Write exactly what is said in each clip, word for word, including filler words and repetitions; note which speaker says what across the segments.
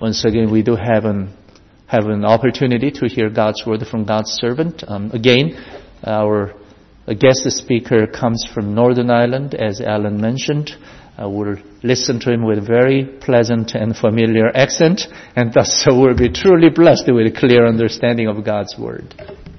Speaker 1: once again we do have an have an opportunity to hear God's word from God's servant. Um, again, our guest speaker comes from Northern Ireland, as Alan mentioned. Uh, we'll listen to him with a very pleasant and familiar accent, and thus so we'll be truly blessed with a clear understanding of God's word.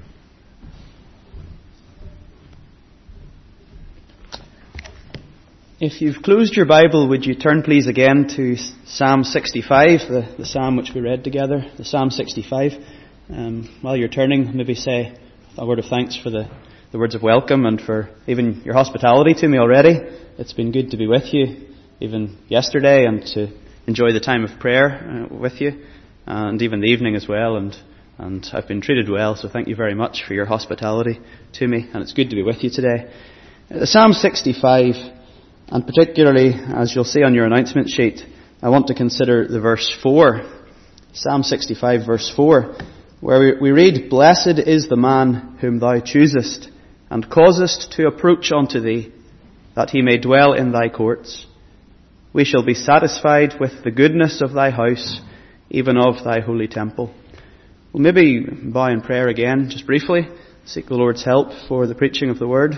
Speaker 2: If you've closed your Bible, would you turn please again to Psalm sixty-five, the, the psalm which we read together, the Psalm sixty-five. Um, while you're turning, maybe say a word of thanks for the, the words of welcome and for even your hospitality to me already. It's been good to be with you, even yesterday, and to enjoy the time of prayer uh, with you, and even the evening as well. And and I've been treated well, so thank you very much for your hospitality to me, and it's good to be with you today. Uh, Psalm sixty-five, and particularly, as you'll see on your announcement sheet, I want to consider the verse four. Psalm sixty-five, verse four, where we, we read, "Blessed is the man whom thou choosest, and causest to approach unto thee, that he may dwell in thy courts. We shall be satisfied with the goodness of thy house, even of thy holy temple." We'll maybe bow in prayer again, just briefly, seek the Lord's help for the preaching of the word.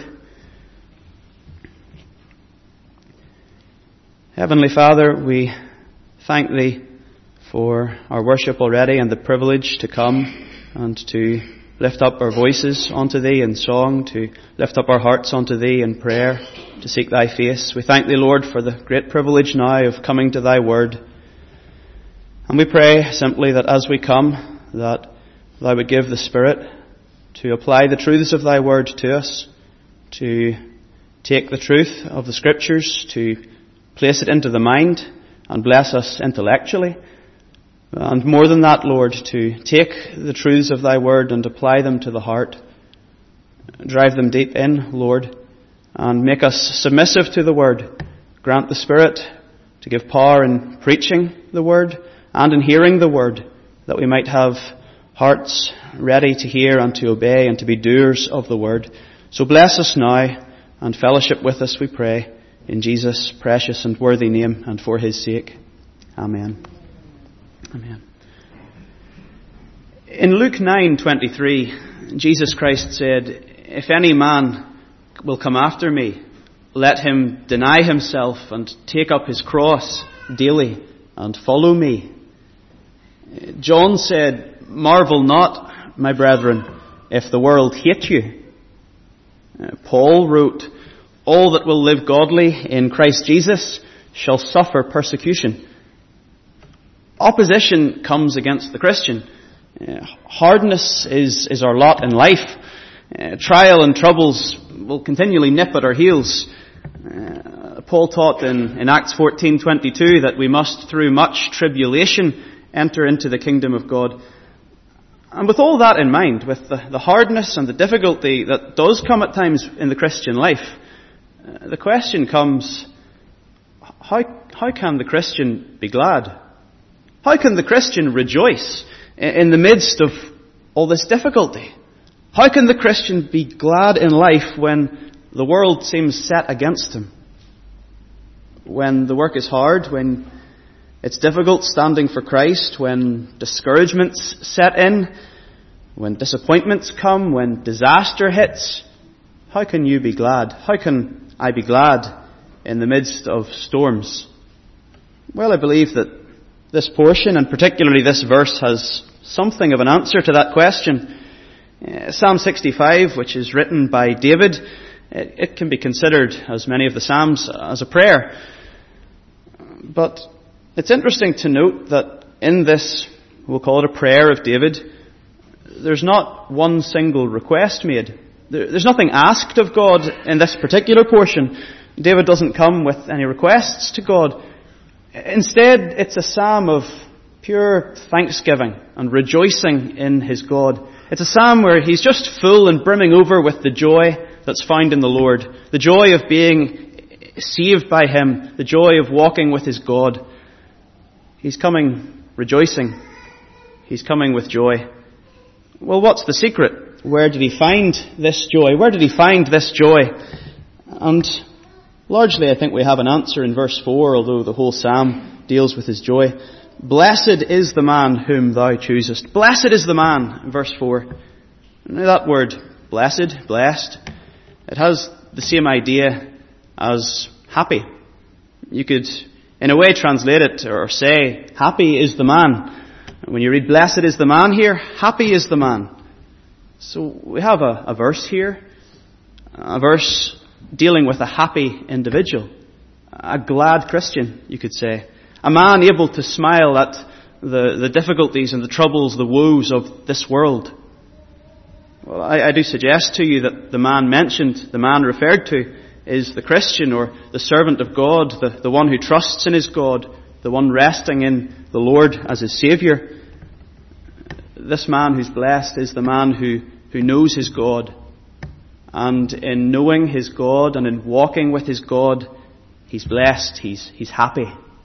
Speaker 2: Heavenly Father, we thank Thee for our worship already and the privilege to come and to lift up our voices unto Thee in song, to lift up our hearts unto Thee in prayer, to seek Thy face. We thank Thee, Lord, for the great privilege now of coming to Thy word. And we pray simply that as we come, that Thou would give the Spirit to apply the truths of Thy word to us, to take the truth of the Scriptures, to place it into the mind and bless us intellectually. And more than that, Lord, to take the truths of Thy word and apply them to the heart. Drive them deep in, Lord, and make us submissive to the word. Grant the Spirit to give power in preaching the word and in hearing the word, that we might have hearts ready to hear and to obey and to be doers of the word. So bless us now and fellowship with us, we pray, in Jesus' precious and worthy name and for His sake. Amen. Amen. In Luke nine twenty-three, Jesus Christ said, "If any man will come after me, let him deny himself and take up his cross daily and follow me." John said, "Marvel not, my brethren, if the world hate you." Paul wrote, "All that will live godly in Christ Jesus shall suffer persecution." Opposition comes against the Christian. Uh, hardness is, is our lot in life. Uh, trial and troubles will continually nip at our heels. Uh, Paul taught in, in Acts fourteen twenty-two that we must, through much tribulation, enter into the kingdom of God. And with all that in mind, with the, the hardness and the difficulty that does come at times in the Christian life, uh, the question comes, how, how can the Christian be glad? How can the Christian rejoice in the midst of all this difficulty? How can the Christian be glad in life when the world seems set against him? When the work is hard, when it's difficult standing for Christ, when discouragements set in, when disappointments come, when disaster hits, how can you be glad? How can I be glad in the midst of storms? Well, I believe that this portion, and particularly this verse, has something of an answer to that question. Uh, Psalm sixty-five, which is written by David, it, it can be considered, as many of the Psalms, as a prayer. But it's interesting to note that in this, we'll call it a prayer of David, there's not one single request made. There, there's nothing asked of God in this particular portion. David doesn't come with any requests to God. Instead, it's a psalm of pure thanksgiving and rejoicing in his God. It's a psalm where he's just full and brimming over with the joy that's found in the Lord. The joy of being saved by Him. The joy of walking with his God. He's coming rejoicing. He's coming with joy. Well, what's the secret? Where did he find this joy? Where did he find this joy? And largely, I think we have an answer in verse four, although the whole psalm deals with his joy. Blessed is the man whom thou choosest. Blessed is the man, in verse four. Now that word, blessed, blessed, it has the same idea as happy. You could, in a way, translate it or say, happy is the man. When you read blessed is the man here, happy is the man. So we have a, a verse here, a verse dealing with a happy individual, a glad Christian, you could say. A man able to smile at the, the difficulties and the troubles, the woes of this world. Well, I, I do suggest to you that the man mentioned, the man referred to, is the Christian or the servant of God, the, the one who trusts in his God, the one resting in the Lord as his Saviour. This man who's blessed is the man who, who knows his God. And in knowing his God and in walking with his God, he's blessed, he's, he's happy.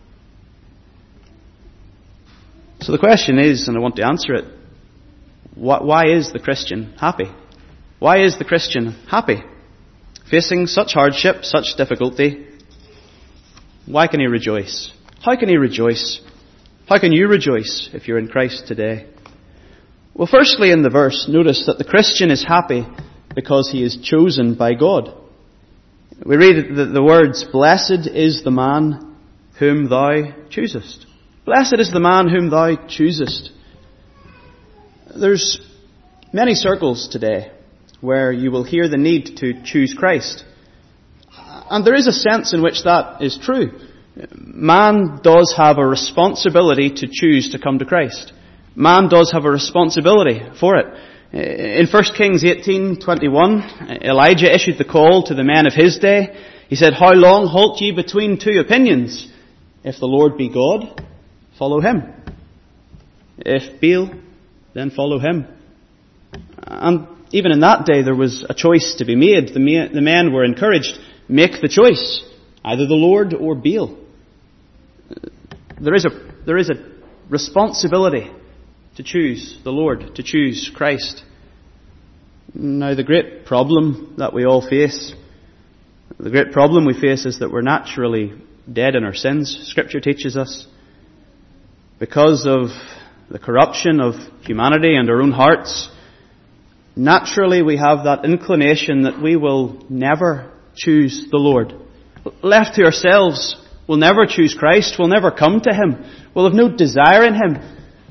Speaker 2: So the question is, and I want to answer it, why is the Christian happy? Why is the Christian happy? Facing such hardship, such difficulty, why can he rejoice? How can he rejoice? How can you rejoice if you're in Christ today? Well, firstly in the verse, notice that the Christian is happy because he is chosen by God. We read the, the words, blessed is the man whom thou choosest. Blessed is the man whom thou choosest. There's many circles today where you will hear the need to choose Christ. And there is a sense in which that is true. Man does have a responsibility to choose to come to Christ. Man does have a responsibility for it. In First Kings eighteen twenty-one, Elijah issued the call to the men of his day. He said, how long halt ye between two opinions? If the Lord be God, follow him. If Baal, then follow him. And even in that day there was a choice to be made. The men were encouraged, make the choice, either the Lord or Baal. There is a, there is a responsibility to choose the Lord, to choose Christ. Now the great problem that we all face, the great problem we face is that we're naturally dead in our sins. Scripture teaches us. Because of the corruption of humanity and our own hearts, naturally we have that inclination that we will never choose the Lord. Left to ourselves, we'll never choose Christ, we'll never come to Him, we'll have no desire in Him.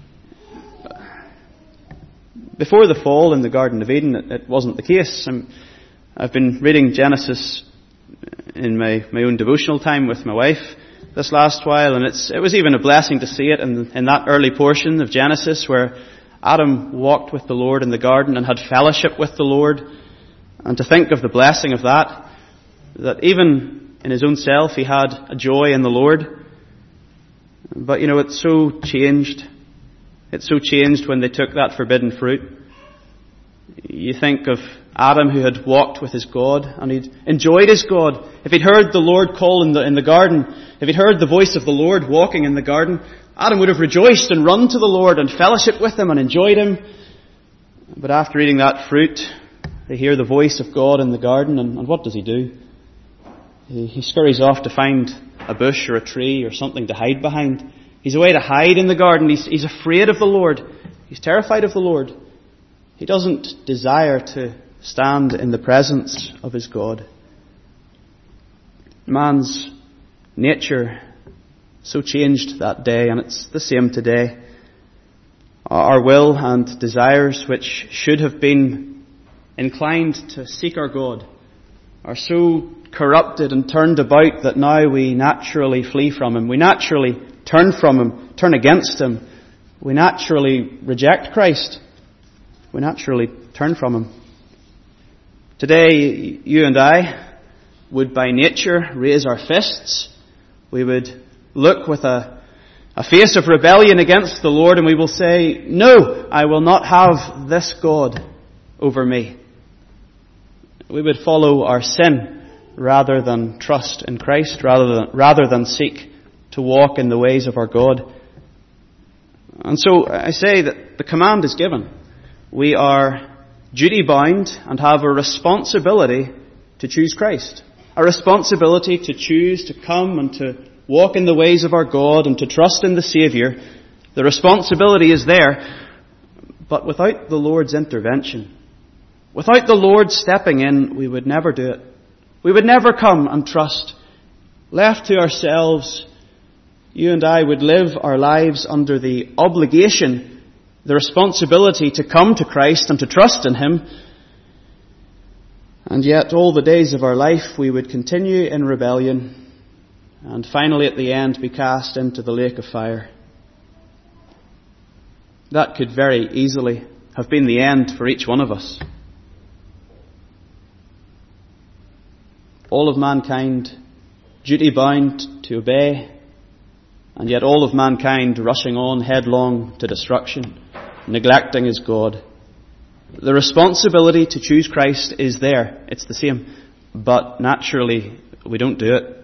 Speaker 2: Before the fall in the Garden of Eden, it, it wasn't the case. I'm, I've been reading Genesis in my, my own devotional time with my wife this last while, and it's, it was even a blessing to see it in, in that early portion of Genesis where Adam walked with the Lord in the garden and had fellowship with the Lord, and to think of the blessing of that, that even in his own self he had a joy in the Lord. But you know, it's so changed. It's so changed when they took that forbidden fruit. You think of Adam who had walked with his God and he'd enjoyed his God. If he'd heard the Lord call in the, in the garden, if he'd heard the voice of the Lord walking in the garden, Adam would have rejoiced and run to the Lord and fellowship with Him and enjoyed Him. But after eating that fruit, they hear the voice of God in the garden, and, and what does he do? He, he scurries off to find a bush or a tree or something to hide behind. He's away to hide in the garden. He's, he's afraid of the Lord. He's terrified of the Lord. He doesn't desire to stand in the presence of his God. Man's nature so changed that day, and it's the same today. Our will and desires, which should have been inclined to seek our God, are so corrupted and turned about that now we naturally flee from Him. We naturally turn from Him, turn against Him. We naturally reject Christ. We naturally turn from Him. Today, you and I would by nature raise our fists. We would look with a, a face of rebellion against the Lord, and we will say, no, I will not have this God over me. We would follow our sin rather than trust in Christ, rather than, rather than seek to walk in the ways of our God. And so I say that the command is given. We are duty bound and have a responsibility to choose Christ. A responsibility to choose to come and to walk in the ways of our God and to trust in the Saviour, the responsibility is there. But without the Lord's intervention, without the Lord stepping in, we would never do it. We would never come and trust. Left to ourselves, you and I would live our lives under the obligation, the responsibility to come to Christ and to trust in Him. And yet all the days of our life we would continue in rebellion and finally at the end be cast into the lake of fire. That could very easily have been the end for each one of us. All of mankind duty-bound to obey, and yet all of mankind rushing on headlong to destruction, neglecting His God. The responsibility to choose Christ is there. It's the same. But naturally, we don't do it.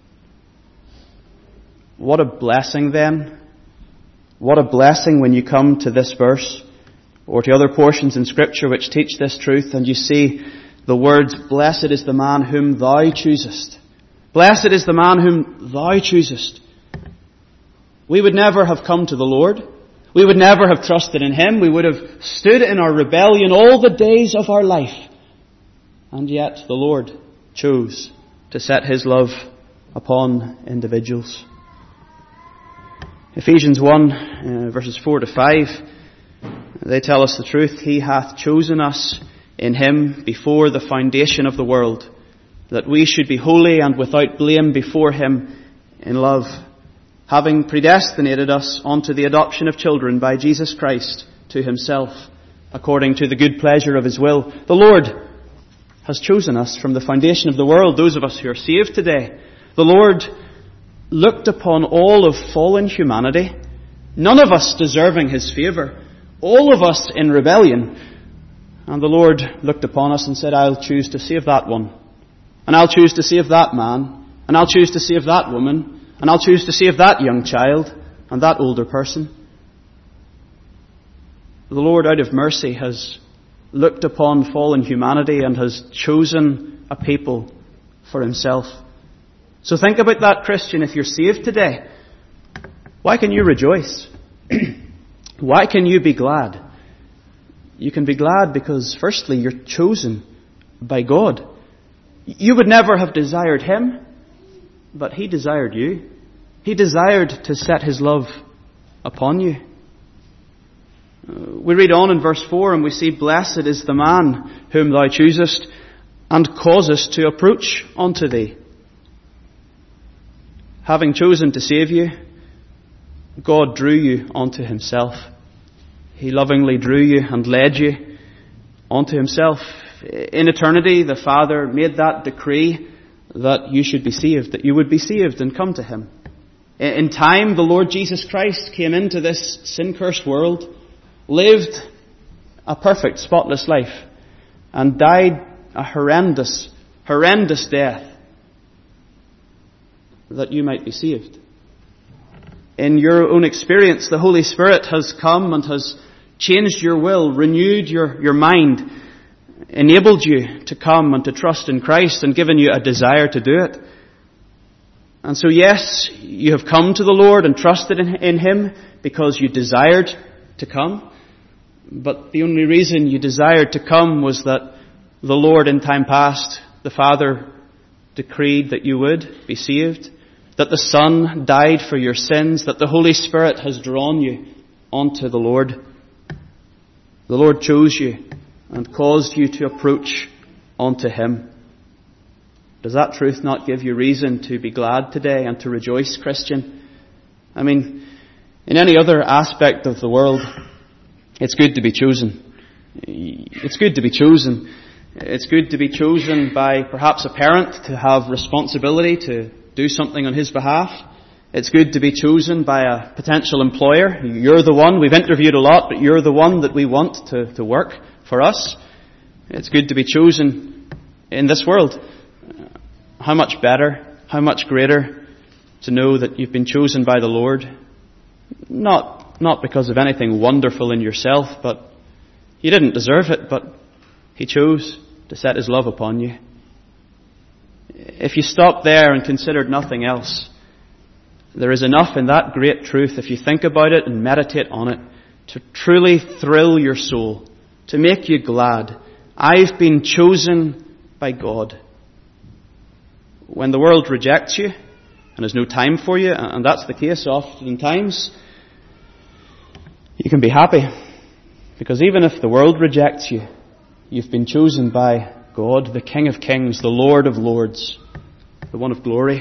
Speaker 2: What a blessing then. What a blessing when you come to this verse or to other portions in Scripture which teach this truth and you see the words, "Blessed is the man whom thou choosest." Blessed is the man whom thou choosest. We would never have come to the Lord. We would never have trusted in Him. We would have stood in our rebellion all the days of our life. And yet the Lord chose to set His love upon individuals. Ephesians one, uh, verses four to five, they tell us the truth. He hath chosen us in Him before the foundation of the world, that we should be holy and without blame before Him in love, having predestinated us unto the adoption of children by Jesus Christ to Himself, according to the good pleasure of His will. The Lord has chosen us from the foundation of the world, those of us who are saved today. The Lord looked upon all of fallen humanity, none of us deserving His favour, all of us in rebellion. And the Lord looked upon us and said, I'll choose to save that one. And I'll choose to save that man. And I'll choose to save that woman. And I'll choose to save that young child and that older person. The Lord, out of mercy, has looked upon fallen humanity and has chosen a people for Himself. So think about that, Christian. If you're saved today, why can you rejoice? Why can you be glad? You can be glad because, firstly, you're chosen by God. You would never have desired Him, but He desired you. He desired to set His love upon you. We read on in verse four and we see, "Blessed is the man whom thou choosest and causest to approach unto thee." Having chosen to save you, God drew you unto Himself. He lovingly drew you and led you unto Himself. In eternity, the Father made that decree that you should be saved, that you would be saved and come to Him. In time, the Lord Jesus Christ came into this sin-cursed world, lived a perfect, spotless life, and died a horrendous, horrendous death that you might be saved. In your own experience, the Holy Spirit has come and has changed your will, renewed your, your mind, enabled you to come and to trust in Christ and given you a desire to do it. And so yes, you have come to the Lord and trusted in, in Him because you desired to come. But the only reason you desired to come was that the Lord in time past, the Father, decreed that you would be saved, that the Son died for your sins, that the Holy Spirit has drawn you onto the Lord. The Lord chose you and caused you to approach unto Him. Does that truth not give you reason to be glad today and to rejoice, Christian? I mean, in any other aspect of the world, it's good to be chosen. It's good to be chosen. It's good to be chosen by perhaps a parent to have responsibility to do something on his behalf. It's good to be chosen by a potential employer. You're the one, we've interviewed a lot, but you're the one that we want to, to work for us. It's good to be chosen in this world. How much better, how much greater to know that you've been chosen by the Lord. Not, not because of anything wonderful in yourself, but you didn't deserve it, but He chose to set His love upon you. If you stopped there and considered nothing else, there is enough in that great truth, if you think about it and meditate on it, to truly thrill your soul, to make you glad. I've been chosen by God. When the world rejects you and has no time for you, and that's the case oftentimes, you can be happy. Because even if the world rejects you, you've been chosen by God, the King of Kings, the Lord of Lords, the one of glory.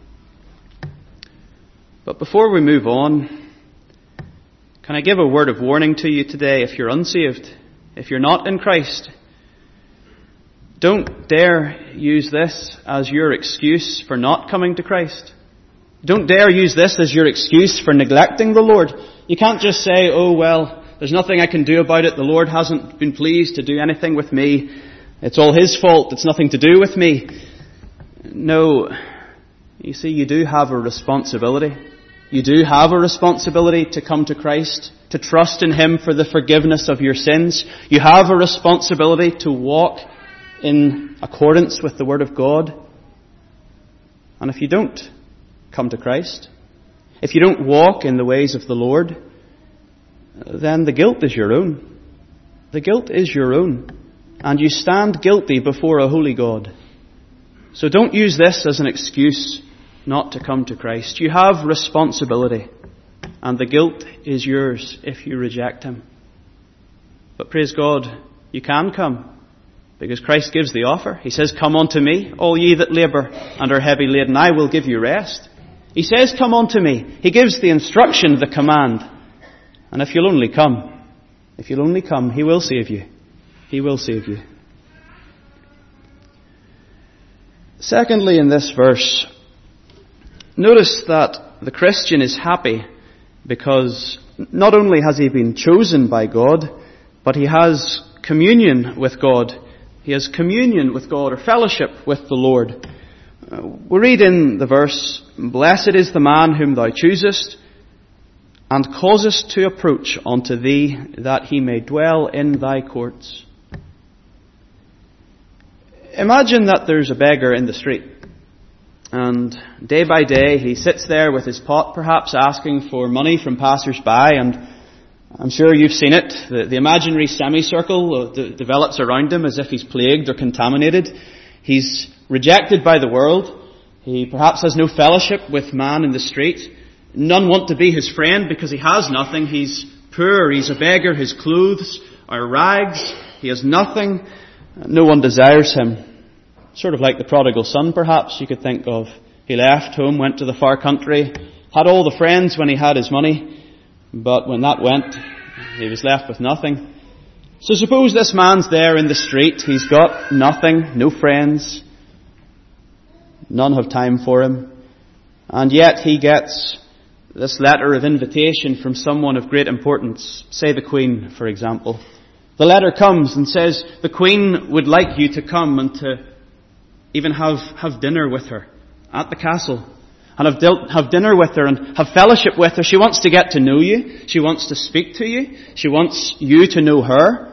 Speaker 2: But before we move on, can I give a word of warning to you today if you're unsaved, if you're not in Christ? Don't dare use this as your excuse for not coming to Christ. Don't dare use this as your excuse for neglecting the Lord. You can't just say, oh well, there's nothing I can do about it. The Lord hasn't been pleased to do anything with me. It's all His fault. It's nothing to do with me. No. You see, you do have a responsibility. You do have a responsibility to come to Christ, to trust in Him for the forgiveness of your sins. You have a responsibility to walk in accordance with the Word of God. And if you don't come to Christ, if you don't walk in the ways of the Lord, then the guilt is your own. The guilt is your own. And you stand guilty before a holy God. So don't use this as an excuse not to come to Christ. You have responsibility. And the guilt is yours if you reject Him. But praise God, you can come. Because Christ gives the offer. He says, come unto me, all ye that labour and are heavy laden, I will give you rest. He says, come unto me. He gives the instruction, the command. And if you'll only come, if you'll only come, He will save you. He will save you. Secondly, in this verse, notice that the Christian is happy because not only has he been chosen by God, but he has communion with God. He has communion with God, or fellowship with the Lord. Uh, we read in the verse, blessed is the man whom thou choosest, and causest to approach unto thee, that he may dwell in thy courts. Imagine that there's a beggar in the street, and day by day he sits there with his pot, perhaps asking for money from passers-by, and I'm sure you've seen it. The, the imaginary semicircle uh, develops around him as if he's plagued or contaminated. He's rejected by the world. He perhaps has no fellowship with man in the street. None want to be his friend because he has nothing. He's poor. He's a beggar. His clothes are rags. He has nothing. No one desires him. Sort of like the prodigal son, perhaps, you could think of. He left home, went to the far country, had all the friends when he had his money. But when that went, he was left with nothing. So suppose this man's there in the street. He's got nothing, no friends. None have time for him. And yet he gets this letter of invitation from someone of great importance. Say the Queen, for example. The letter comes and says, the Queen would like you to come and to even have, have dinner with her at the castle. And have, dil- have dinner with her and have fellowship with her. She wants to get to know you. She wants to speak to you. She wants you to know her.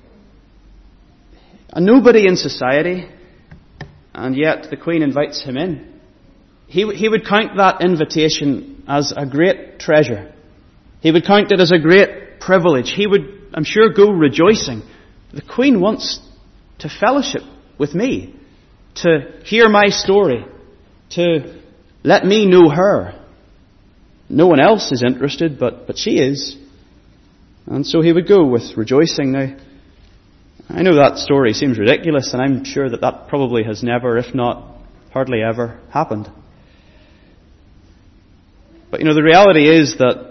Speaker 2: And nobody in society, and yet the Queen invites him in. He, he would count that invitation as a great treasure. He would count it as a great privilege. He would, I'm sure, go rejoicing. The Queen wants to fellowship with me, to hear my story, to let me know her. No one else is interested, but, but she is. And so he would go with rejoicing. Now, I know that story seems ridiculous, and I'm sure that that probably has never, if not hardly ever, happened. But you know, the reality is that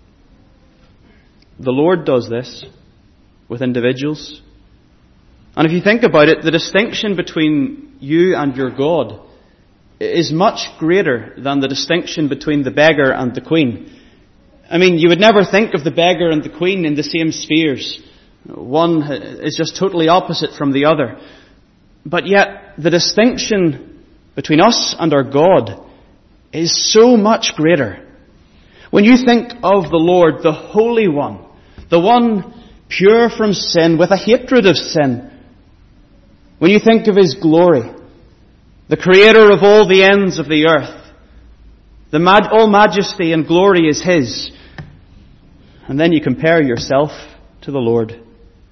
Speaker 2: the Lord does this with individuals. And if you think about it, the distinction between you and your God is much greater than the distinction between the beggar and the Queen. I mean, you would never think of the beggar and the Queen in the same spheres. One is just totally opposite from the other. But yet, the distinction between us and our God is so much greater. When you think of the Lord, the Holy One, the one pure from sin, with a hatred of sin, when you think of His glory, the Creator of all the ends of the earth, The mad, all majesty and glory is His. And then you compare yourself to the Lord.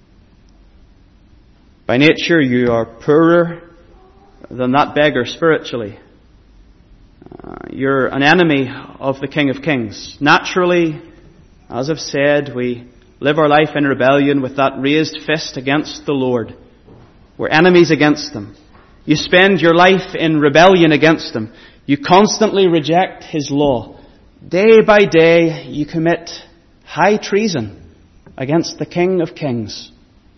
Speaker 2: By nature you are poorer than that beggar spiritually. Uh, you're an enemy of the King of Kings. Naturally, as I've said, we live our life in rebellion with that raised fist against the Lord. We're enemies against Him. You spend your life in rebellion against Him. You constantly reject His law. Day by day you commit high treason against the King of Kings.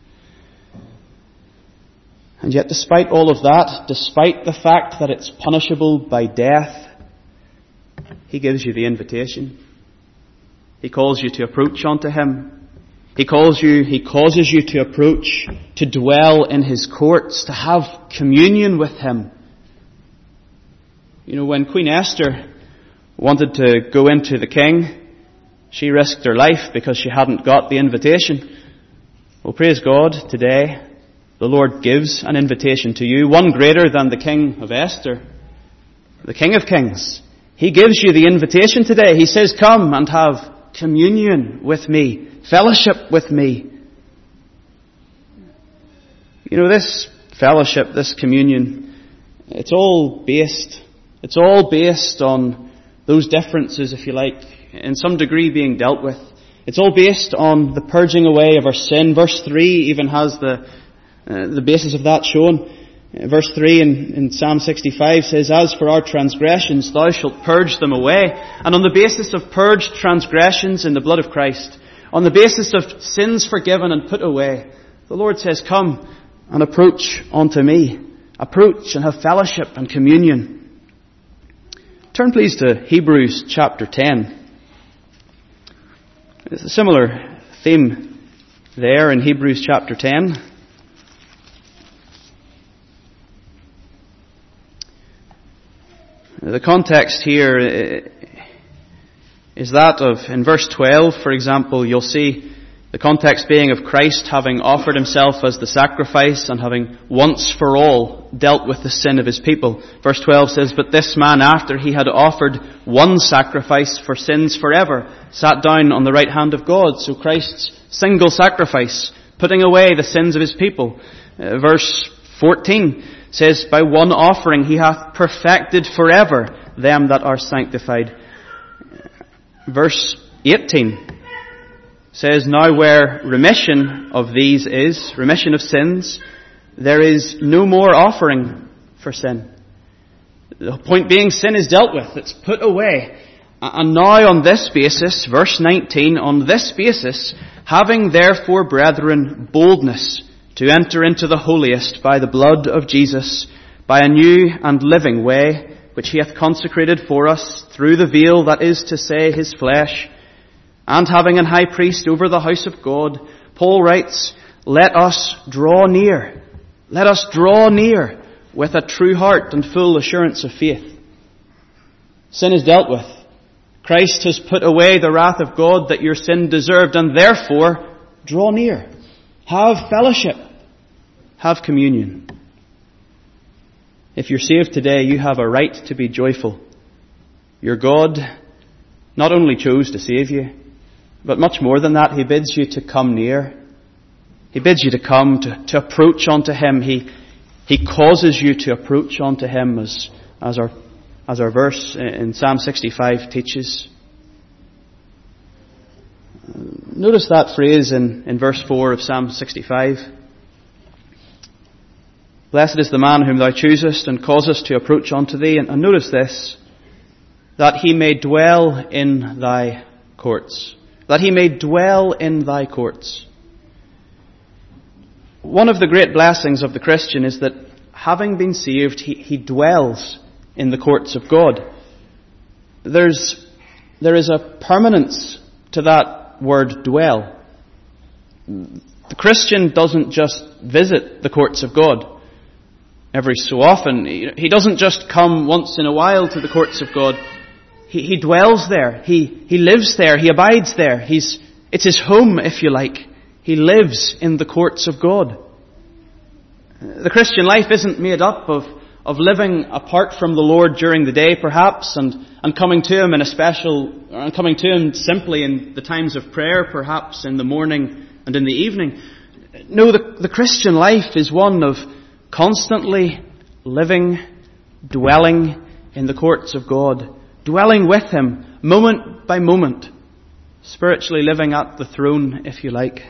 Speaker 2: And yet despite all of that, despite the fact that it's punishable by death, He gives you the invitation. He calls you to approach unto Him. He calls you, He causes you to approach, to dwell in His courts, to have communion with Him. You know, when Queen Esther wanted to go into the king, she risked her life because she hadn't got the invitation. Well, praise God, today the Lord gives an invitation to you, one greater than the King of Esther, the King of Kings. He gives you the invitation today. He says, come and have communion with me, fellowship with me. You know, this fellowship, this communion, it's all based, it's all based on those differences, if you like, in some degree being dealt with. It's all based on the purging away of our sin. Verse three even has the uh, the basis of that shown. Uh, verse three in, in Psalm sixty-five says, as for our transgressions, thou shalt purge them away. And on the basis of purged transgressions in the blood of Christ, on the basis of sins forgiven and put away, the Lord says, come and approach unto me. Approach and have fellowship and communion. Turn please to Hebrews chapter ten. There's a similar theme there in Hebrews chapter ten. The context here is that of, in verse twelve, for example, you'll see the context being of Christ having offered Himself as the sacrifice and having once for all dealt with the sin of His people. Verse twelve says, but this man, after He had offered one sacrifice for sins forever, sat down on the right hand of God. So Christ's single sacrifice, putting away the sins of His people. Uh, verse fourteen says, by one offering He hath perfected forever them that are sanctified. Verse eighteen says, now where remission of these is, remission of sins, there is no more offering for sin. The point being, sin is dealt with. It's put away. And now on this basis, verse nineteen, on this basis, having therefore, brethren, boldness to enter into the holiest by the blood of Jesus, by a new and living way, which He hath consecrated for us through the veil, that is to say, His flesh, and having an high priest over the house of God, Paul writes, let us draw near. Let us draw near with a true heart and full assurance of faith. Sin is dealt with. Christ has put away the wrath of God that your sin deserved, and therefore, draw near. Have fellowship. Have communion. If you're saved today, you have a right to be joyful. Your God not only chose to save you, but much more than that, He bids you to come near. He bids you to come, to, to approach unto Him. He, He causes you to approach unto Him, as, as, our, as our verse in Psalm sixty-five teaches. Notice that phrase in, in verse four of Psalm sixty-five. Blessed is the man whom Thou choosest and causest to approach unto Thee. And, and notice this, that he may dwell in Thy courts. That he may dwell in Thy courts. One of the great blessings of the Christian is that having been saved, he, he dwells in the courts of God. There's, there is a permanence to that word dwell. The Christian doesn't just visit the courts of God every so often. He doesn't just come once in a while to the courts of God. He, he dwells there. He, he lives there. He abides there. He's, it's his home, if you like. He lives in the courts of God. The Christian life isn't made up of, of living apart from the Lord during the day perhaps, and, and coming to Him in a special, and coming to Him simply in the times of prayer, perhaps in the morning and in the evening. No, the, the Christian life is one of constantly living, dwelling in the courts of God, dwelling with Him moment by moment, spiritually living at the throne, if you like.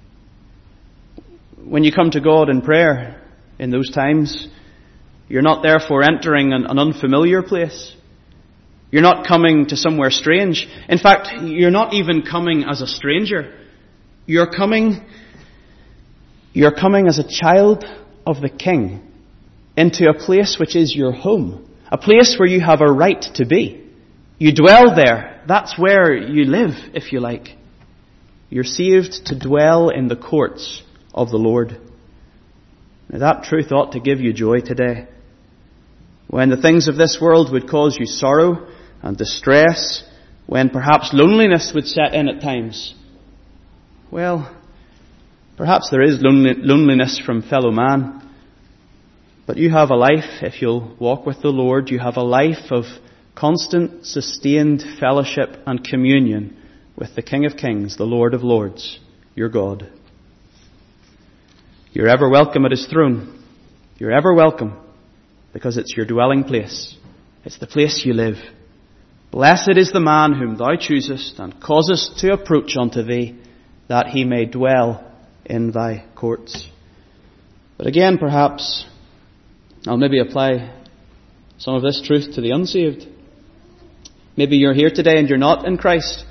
Speaker 2: When you come to God in prayer in those times, you're not therefore entering an, an unfamiliar place. You're not coming to somewhere strange. In fact, you're not even coming as a stranger. You're coming, you're coming as a child of the King into a place which is your home, a place where you have a right to be. You dwell there. That's where you live, if you like. You're saved to dwell in the courts of the Lord. Now, that truth ought to give you joy today. When the things of this world would cause you sorrow and distress, when perhaps loneliness would set in at times, well, perhaps there is loneliness from fellow man, but you have a life, if you'll walk with the Lord, you have a life of constant, sustained fellowship and communion with the King of Kings, the Lord of Lords, your God. You're ever welcome at His throne. You're ever welcome because it's your dwelling place. It's the place you live. Blessed is the man whom Thou choosest and causest to approach unto Thee, that he may dwell in Thy courts. But again, perhaps, I'll maybe apply some of this truth to the unsaved. Maybe you're here today and you're not in Christ.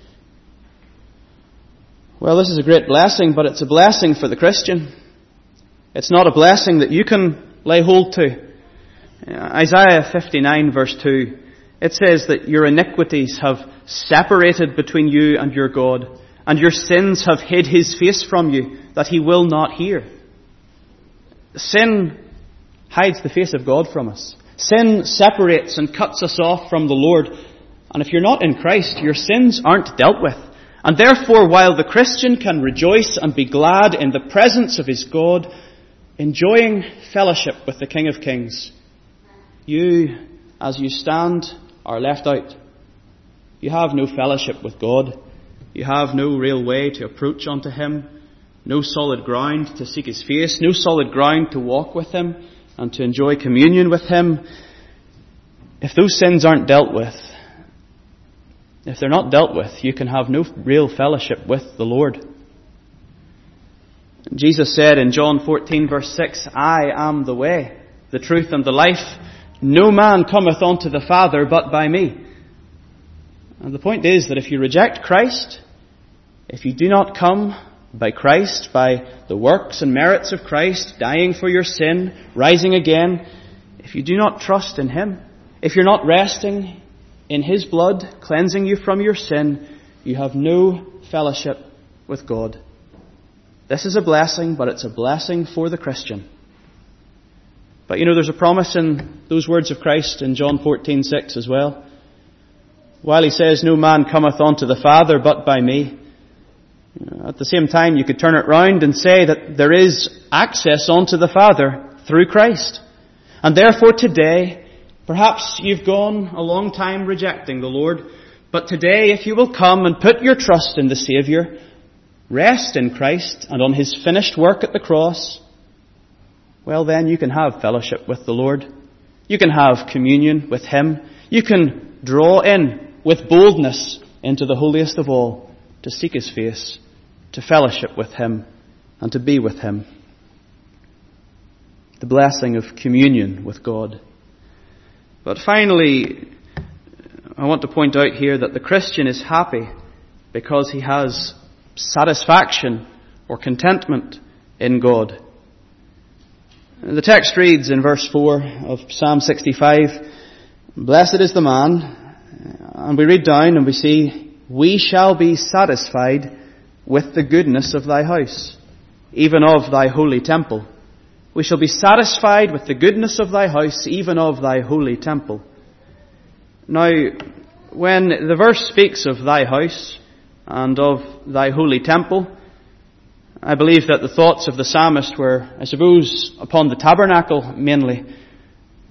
Speaker 2: Well, this is a great blessing, but it's a blessing for the Christian. It's not a blessing that you can lay hold to. Isaiah fifty-nine verse two, it says that your iniquities have separated between you and your God, and your sins have hid His face from you, that He will not hear. Sin hides the face of God from us. Sin separates and cuts us off from the Lord. And if you're not in Christ, your sins aren't dealt with. And therefore, while the Christian can rejoice and be glad in the presence of his God, enjoying fellowship with the King of Kings, you, as you stand, are left out. You have no fellowship with God. You have no real way to approach unto Him, no solid ground to seek His face, no solid ground to walk with Him and to enjoy communion with Him. If those sins aren't dealt with, if they're not dealt with, you can have no real fellowship with the Lord. Jesus said in John fourteen verse six, I am the way, the truth and the life. No man cometh unto the Father but by me. And the point is that if you reject Christ, if you do not come by Christ, by the works and merits of Christ, dying for your sin, rising again, if you do not trust in Him, if you're not resting in His blood, cleansing you from your sin, you have no fellowship with God. This is a blessing, but it's a blessing for the Christian. But you know, there's a promise in those words of Christ in John fourteen six as well. While He says, no man cometh unto the Father but by me, at the same time you could turn it round and say that there is access unto the Father through Christ. And therefore today, perhaps you've gone a long time rejecting the Lord, but today if you will come and put your trust in the Saviour, rest in Christ and on His finished work at the cross, well then you can have fellowship with the Lord. You can have communion with Him. You can draw in with boldness into the holiest of all to seek His face, to fellowship with Him and to be with Him. The blessing of communion with God. But finally, I want to point out here that the Christian is happy because he has satisfaction or contentment in God. The text reads in verse four of Psalm sixty-five, blessed is the man, and we read down and we see, we shall be satisfied with the goodness of thy house, even of thy holy temple. We shall be satisfied with the goodness of thy house, even of thy holy temple. Now, when the verse speaks of thy house and of thy holy temple, I believe that the thoughts of the psalmist were, I suppose, upon the tabernacle mainly.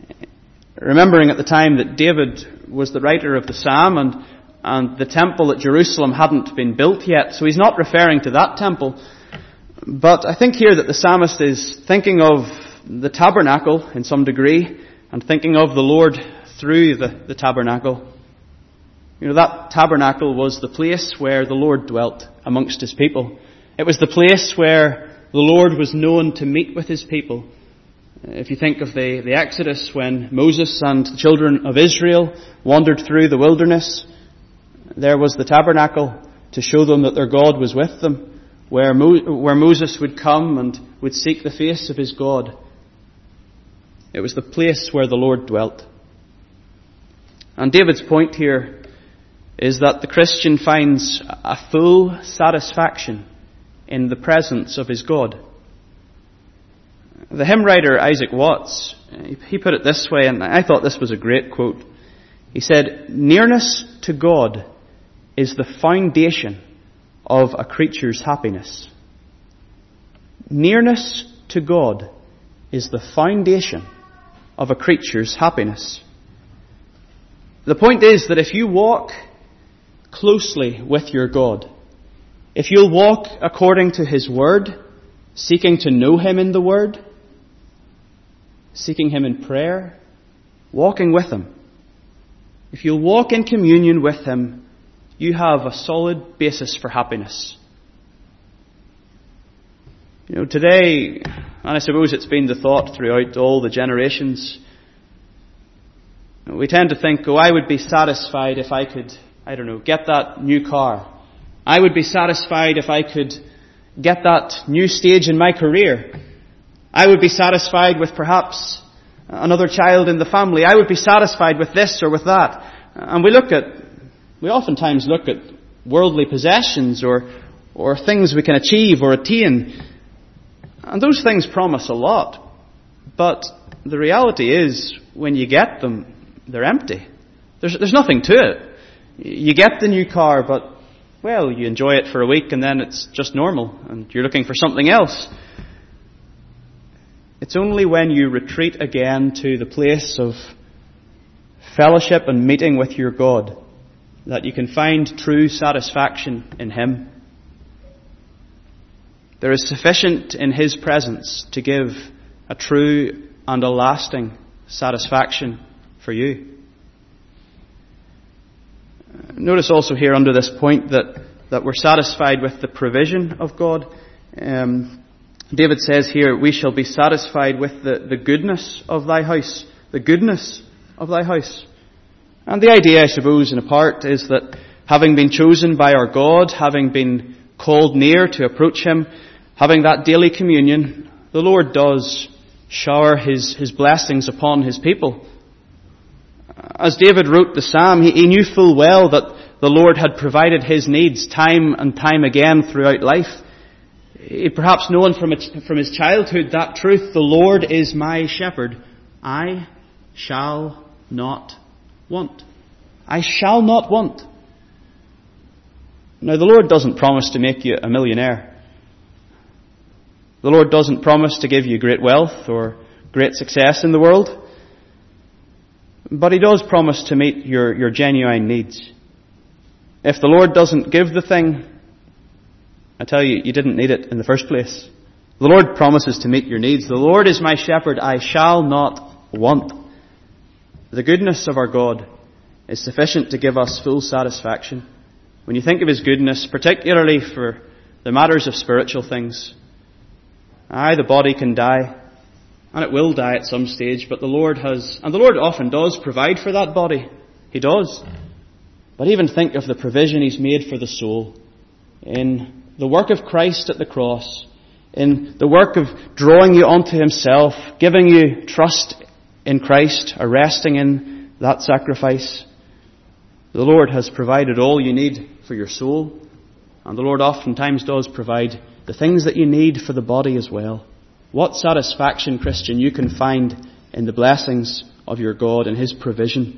Speaker 2: Remembering at the time that David was the writer of the psalm, and, and the temple at Jerusalem hadn't been built yet, so he's not referring to that temple. But I think here that the psalmist is thinking of the tabernacle in some degree, and thinking of the Lord through the, the tabernacle. You know, that tabernacle was the place where the Lord dwelt amongst His people. It was the place where the Lord was known to meet with His people. If you think of the, the Exodus, when Moses and the children of Israel wandered through the wilderness, there was the tabernacle to show them that their God was with them, where, Mo- where Moses would come and would seek the face of his God. It was the place where the Lord dwelt. And David's point here is that the Christian finds a full satisfaction in the presence of his God. The hymn writer Isaac Watts, he put it this way, and I thought this was a great quote. He said, "Nearness to God is the foundation of a creature's happiness." Nearness to God is the foundation of a creature's happiness. The point is that if you walk closely with your God, if you'll walk according to His Word, seeking to know Him in the Word, seeking Him in prayer, walking with Him, if you'll walk in communion with Him, you have a solid basis for happiness. You know, today, and I suppose it's been the thought throughout all the generations, we tend to think, oh, I would be satisfied if I could, I don't know, get that new car. I would be satisfied if I could get that new stage in my career. I would be satisfied with perhaps another child in the family. I would be satisfied with this or with that. And we look at, we oftentimes look at worldly possessions or, or things we can achieve or attain. And those things promise a lot. But the reality is, when you get them, they're empty. There's, there's nothing to it. You get the new car, but, well, you enjoy it for a week and then it's just normal and you're looking for something else. It's only when you retreat again to the place of fellowship and meeting with your God that you can find true satisfaction in Him. There is sufficient in His presence to give a true and a lasting satisfaction for you. Notice also here under this point that, that we're satisfied with the provision of God. Um, David says here, we shall be satisfied with the, the goodness of thy house. The goodness of thy house. And the idea, I suppose, in a part, is that having been chosen by our God, having been called near to approach Him, having that daily communion, the Lord does shower His, His blessings upon His people. As David wrote the psalm, he, he knew full well that the Lord had provided his needs time and time again throughout life. He'd perhaps known from, it, from his childhood that truth, the Lord is my shepherd. I shall not want. I shall not want. Now, the Lord doesn't promise to make you a millionaire. The Lord doesn't promise to give you great wealth or great success in the world. But He does promise to meet your, your genuine needs. If the Lord doesn't give the thing, I tell you, you didn't need it in the first place. The Lord promises to meet your needs. The Lord is my shepherd, I shall not want. The goodness of our God is sufficient to give us full satisfaction. When you think of His goodness, particularly for the matters of spiritual things, aye, the body can die, and it will die at some stage, but the Lord has, and the Lord often does provide for that body. He does. But even think of the provision He's made for the soul in the work of Christ at the cross, in the work of drawing you onto Himself, giving you trust in Christ, or resting in that sacrifice. The Lord has provided all you need for your soul, and the Lord oftentimes does provide the things that you need for the body as well. What satisfaction, Christian, you can find in the blessings of your God and His provision.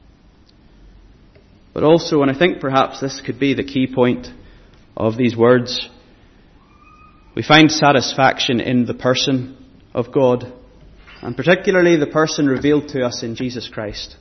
Speaker 2: But also, and I think perhaps this could be the key point of these words, we find satisfaction in the person of God. and particularly the person revealed to us in Jesus Christ.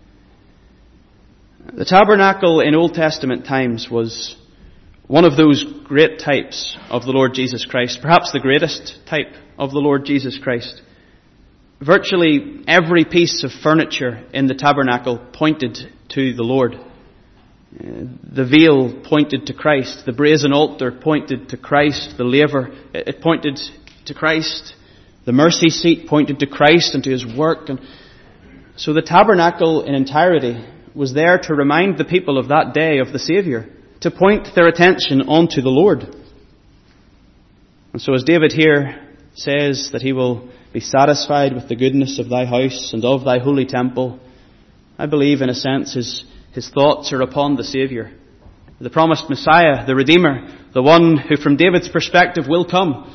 Speaker 2: The tabernacle in Old Testament times was one of those great types of the Lord Jesus Christ, perhaps the greatest type of the Lord Jesus Christ. Virtually every piece of furniture in the tabernacle pointed to the Lord. The veil pointed to Christ. The brazen altar pointed to Christ. The laver, it pointed to Christ. The mercy seat pointed to Christ and to His work. And so the tabernacle in entirety was there to remind the people of that day of the Saviour, to point their attention onto the Lord. And so as David here says that he will be satisfied with the goodness of thy house and of thy holy temple, I believe in a sense his, his thoughts are upon the Saviour, the promised Messiah, the Redeemer, the one who from David's perspective will come.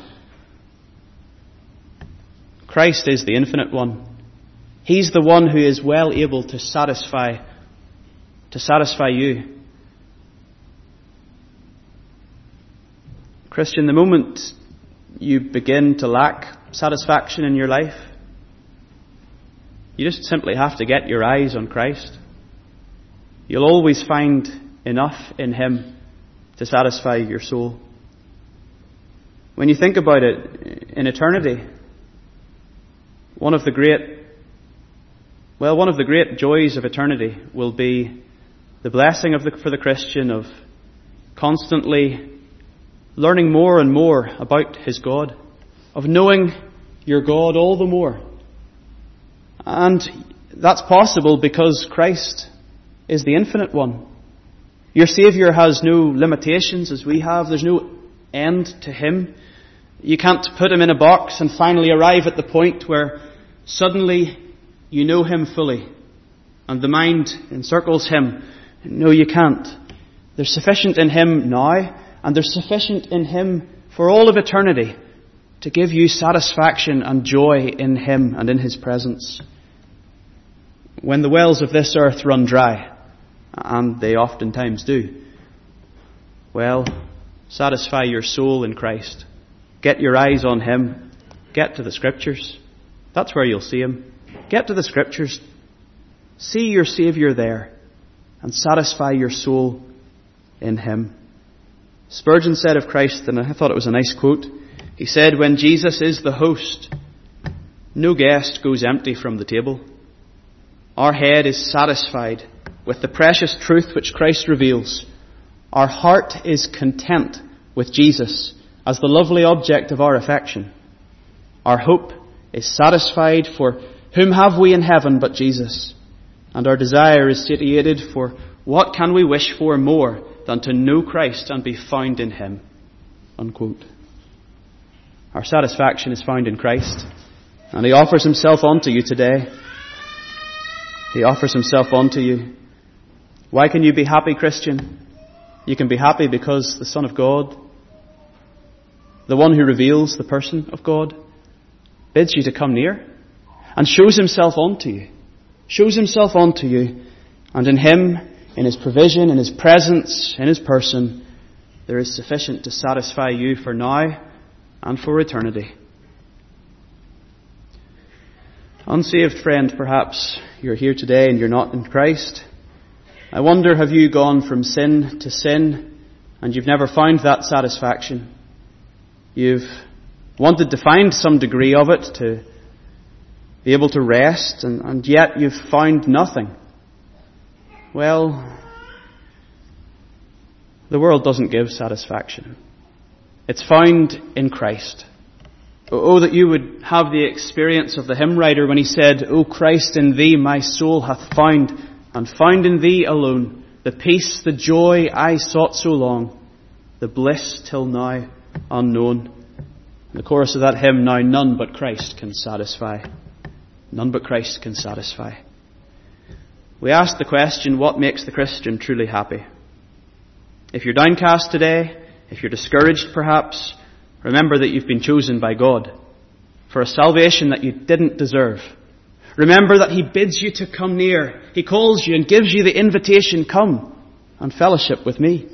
Speaker 2: Christ is the infinite one. He's the one who is well able to satisfy, to satisfy you. Christian, the moment you begin to lack satisfaction in your life, you just simply have to get your eyes on Christ. You'll always find enough in Him to satisfy your soul. When you think about it, in eternity, one of the great, well, one of the great joys of eternity will be the blessing of the, for the Christian of constantly learning more and more about his God, of knowing your God all the more. And that's possible because Christ is the infinite one. Your Saviour has no limitations as we have. There's no end to Him. You can't put Him in a box and finally arrive at the point where suddenly you know Him fully and the mind encircles Him. No, you can't. There's sufficient in Him now, and there's sufficient in Him for all of eternity to give you satisfaction and joy in Him and in His presence. When the wells of this earth run dry, and they oftentimes do, well, satisfy your soul in Christ. Get your eyes on Him. Get to the Scriptures. That's where you'll see Him. Get to the Scriptures. See your Saviour there and satisfy your soul in Him. Spurgeon said of Christ, and I thought it was a nice quote, he said, "When Jesus is the host, no guest goes empty from the table. Our head is satisfied with the precious truth which Christ reveals. Our heart is content with Jesus as the lovely object of our affection. Our hope is satisfied, for whom have we in heaven but Jesus? And our desire is satiated, for what can we wish for more than to know Christ and be found in Him?" Unquote. Our satisfaction is found in Christ, and He offers Himself unto you today. He offers Himself unto you. Why can you be happy, Christian? You can be happy because the Son of God, the one who reveals the person of God, bids you to come near and shows Himself unto you. Shows Himself unto you, and in Him, in His provision, in His presence, in His person, there is sufficient to satisfy you for now and for eternity. Unsaved friend, perhaps you're here today and you're not in Christ. I wonder, have you gone from sin to sin and you've never found that satisfaction? You've wanted to find some degree of it, to be able to rest, and, and yet you've found nothing. Well, the world doesn't give satisfaction. It's found in Christ. Oh, that you would have the experience of the hymn writer when he said, "O Christ, in Thee my soul hath found, and found in Thee alone, the peace, the joy I sought so long, the bliss till now unknown." In the chorus of that hymn, "Now none but Christ can satisfy." None but Christ can satisfy. We ask the question, what makes the Christian truly happy? If you're downcast today, if you're discouraged perhaps, remember that you've been chosen by God for a salvation that you didn't deserve. Remember that He bids you to come near. He calls you and gives you the invitation, "Come and fellowship with me."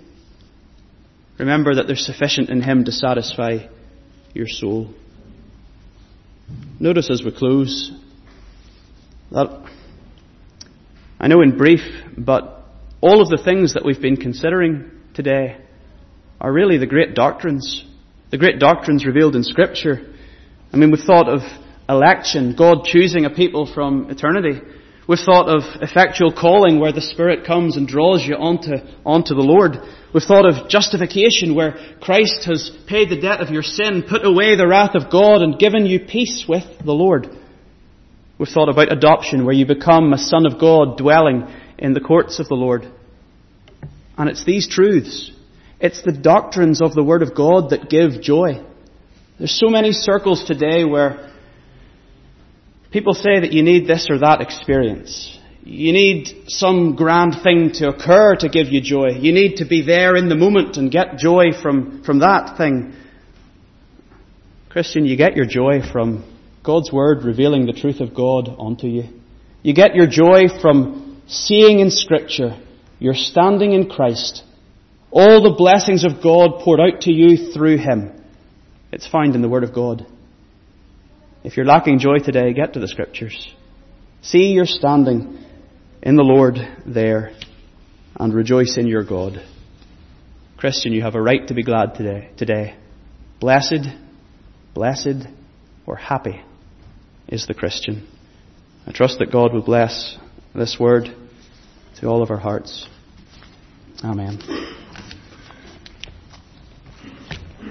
Speaker 2: Remember that there's sufficient in Him to satisfy your soul. Notice as we close that, I know in brief, but all of the things that we've been considering today are really the great doctrines, the great doctrines revealed in Scripture. I mean, we've thought of election, God choosing a people from eternity. We've thought of effectual calling, where the Spirit comes and draws you onto, onto the Lord. We've thought of justification, where Christ has paid the debt of your sin, put away the wrath of God, and given you peace with the Lord. We've thought about adoption, where you become a son of God dwelling in the courts of the Lord. And it's these truths, it's the doctrines of the Word of God that give joy. There's so many circles today where people say that you need this or that experience. You need some grand thing to occur to give you joy. You need to be there in the moment and get joy from, from that thing. Christian, you get your joy from God's Word revealing the truth of God onto you. You get your joy from seeing in Scripture you're standing in Christ. All the blessings of God poured out to you through Him. It's found in the Word of God. If you're lacking joy today, get to the Scriptures. See you're standing in the Lord there and rejoice in your God. Christian, you have a right to be glad today. Today, blessed, blessed, or happy is the Christian. I trust that God will bless this word to all of our hearts. Amen.